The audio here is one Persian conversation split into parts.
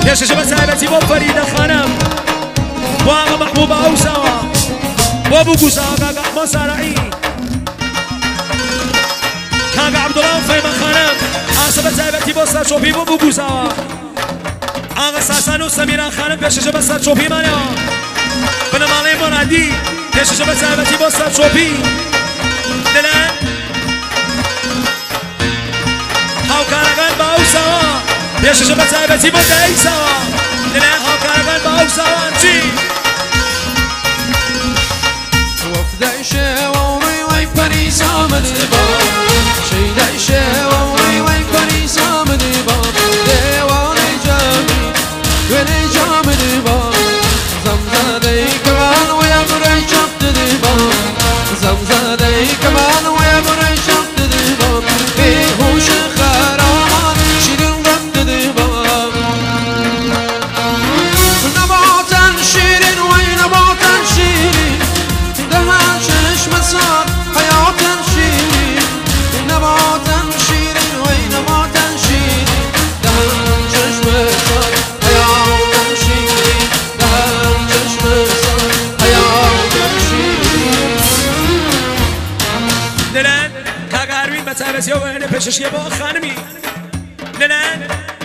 پێشەژە بە تایبەتی بۆ فەریدە خانم بۆ ئاغا مەحبوبە ئەوساوە بۆ بوگوساوە کاکە ئەحمەد سارەعی کاکە عەبدوڵڵا فەیمە خانم ئاسە بە تایبەتی بۆ سەرچۆپی بۆ بوگوساوە ئاغا ساسان و سەمیران خانم پێشەژە بە سەرچۆپیمانەوە بنەماڵەی مۆرادی پێشەژە بە تایبەتی بۆ سەرچۆپی دلەن هاوکارەکان بە ئەوساوە پێشەژە بە تایبەتی بۆ دایکساوە دلەن هاوکارەکان بە ئەوساوان چی وەفدای شێوەڕی وەی پەریسا منێبا شەیدای شێوەڕی وەی پەریسا منێبا دێوانەی جامی وێنەی جا منێبا زەمزادەی کەمان وەیە بڕەی چەپ دەدێبا زەمزادەی کەمان وەیە بڕەی چەپ دەدێبا بێهوشە خەرامان شیرین ڕەم دەدێبا نەباتەن شیرین وەی نەباتەن شیرین دەها چشمە سار حەیاتەن شیرین نەباتەن شیرین وەی نەباتەن شیرین دەها چشمە سار حەیاتەن شیرین دەها چشمە سار حەیاتەن شیرین دلەن کاکە هەروین بە تایبەتیەوە وێنە پێشەشیە بۆ خانمی دلەن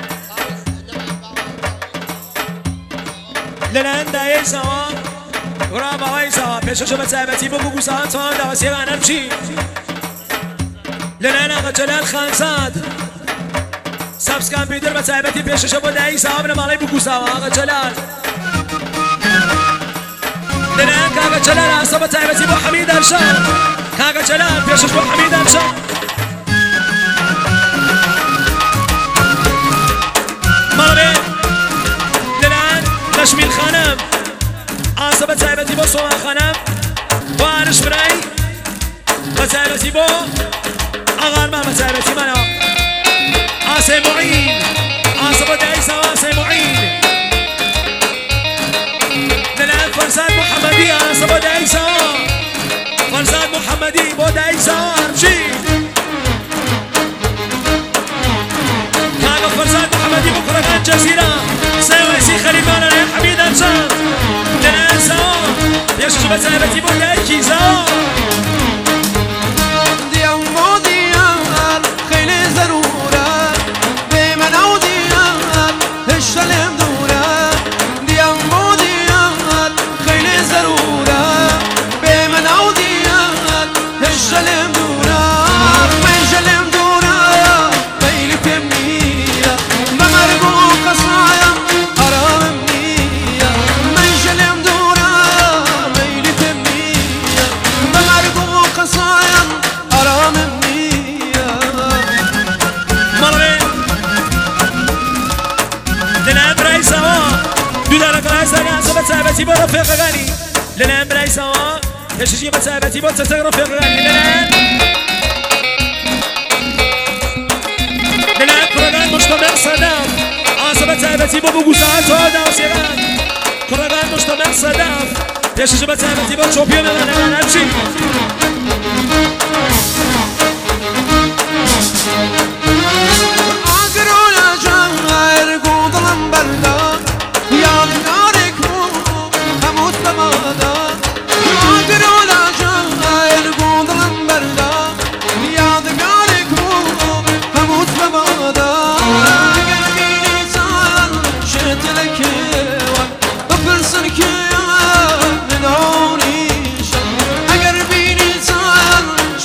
لەلایەن دایەیسەوە وڕا باوایسەوە پێشەشە بە تایبەتی بۆ بگوساوە تەواو داوەسێوانە بچی لەلایەن ئاغا جەلال خانزاد سەبز کامپیوتەر بە تایبەتی پێشەشە بۆ دایەیسەوە بنەماڵەی بگوساوە ئاغا جەلال لەلایەن کاکە جەلال ئاسە بە تایبەتی بۆ حەمید ئەرشاد کاکە جەلال پێشەش بۆ حەمید ئەرشاد ماڵێ لەلایەن نەشمیل خانم ئاسە بە تایبەتی بۆ سۆڵان خانم بۆ ئارش برای بە تایبەتی بۆ ئاغارمان بە تایبەتیمانەوە ئاسەی موعین ئاسە بۆ دایسەوە ئاسەی موعین لەلایەن فەرزاد محەممەدی ئاسە بۆ دایسەوە فەرزاد محەممەدی بۆ دایسەوە هەرچی کاکە فەرزاد محەممەدی بۆ کوڕەکان جەزیرە سەوەسی خەلیفانە لەلایەن حەمید ئەرشاد لەلایەن سەوا پێشەژە بە تایبەتی بۆ دایکی زەوا دیان بۆ دیان خەیلی زەرورە بێمەنە و دیان هێشتا لێم دوورە دیان بۆ دیان خەیلی زەرورە بێمەنە و دیان هێشتا لێم دوورە مەیژە لێم دوورە مەیلی پێم نییە بە مەرگ و قەسایم ئارامم نییە مەیژە لێم دوورە مەیلی پێم نییە بە مەرگ و قەسایم ئارامم نییە مەڵێ لەلایەن برایسەوە دوودارەکە ئاسەکە ئاسە بە تایبەتی بۆ ڕەفیقەکانی لەلایەن برایسەوە پێشەژی بە تایبەتی بۆ چەتەک ڕەفیقەکانی لەلایەن کوڕەکان مشتەمەڵ سەداف ئاسە بە تایبەتی بۆ بگوساوە تەواو داوەسێران کوڕەکان مشتەمەڵ سەداف پێشەژی بە تایبەتی بۆ چۆپیە مێڵانەکان هەرچی ئاگرۆلە جەنگەرگ و دڵم بەردا یادگارێک بوو هەمووت بەمادا ئاگرۆلە جەنگەرگ و دڵم بەردا یادگارێک بوو هەمووت بەمادا ئەگەر بینی چاوان شێت لە کێوە بپرسن کێوە لەناونیشە ئەگەر بینی چاوان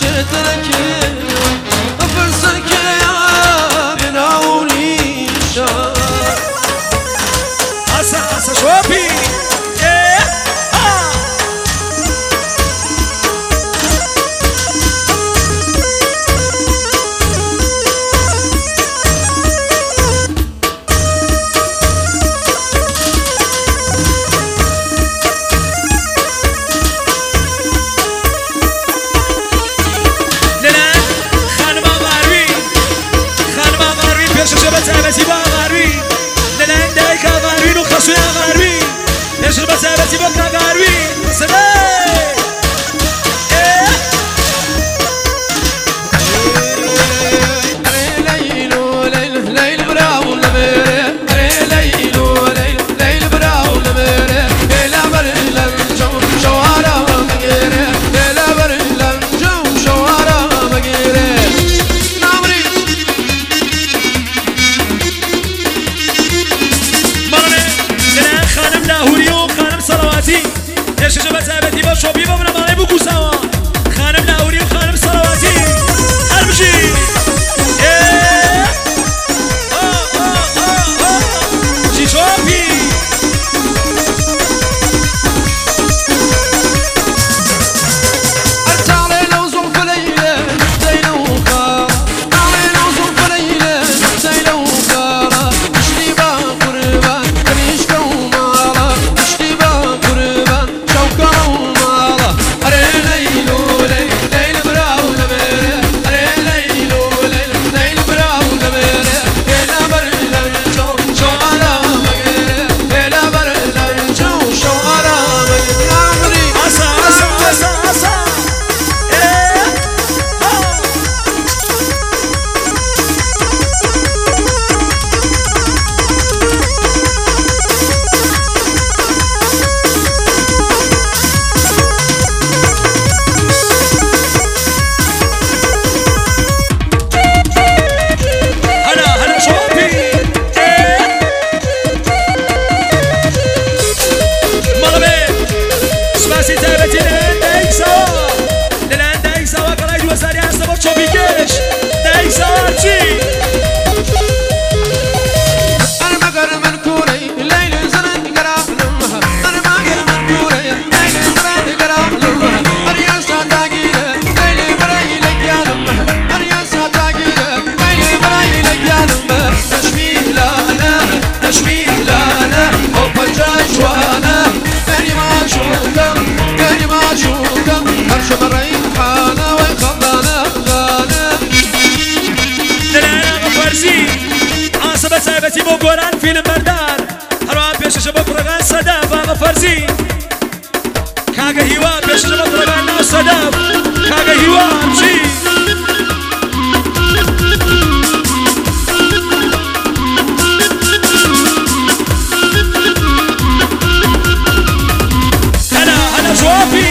گۆران فیلم بەردار هەروە پێشەشە بۆ کوڕەکان سەداف ئاغا فەرزی کاگە هیوا پێشەشە بۆ کوڕەکان ناو سەداف کاگە هیوا چی هەلا جوابی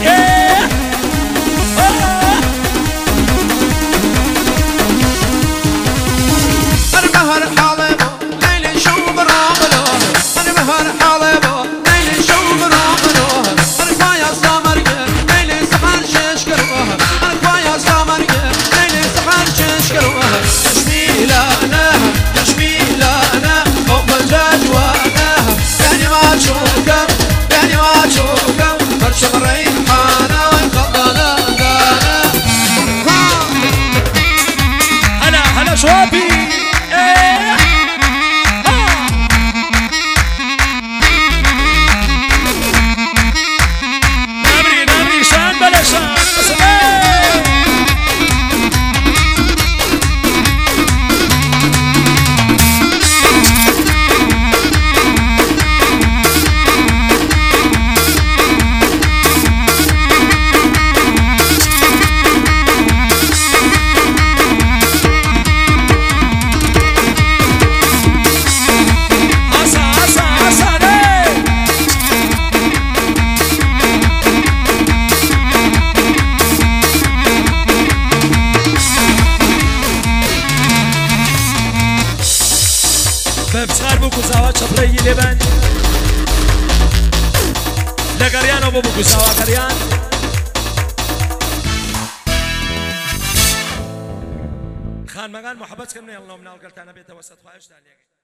بەبزار بوو کوزاوا چەپڕەیی لێبەن لە گەڕیانەوە بۆ کوزاوا گەڕیان خانمەکان محەبەت کردن نێڵنەوە مناڵگەلتانە بێتەوە سەد خواهشتان لێگەن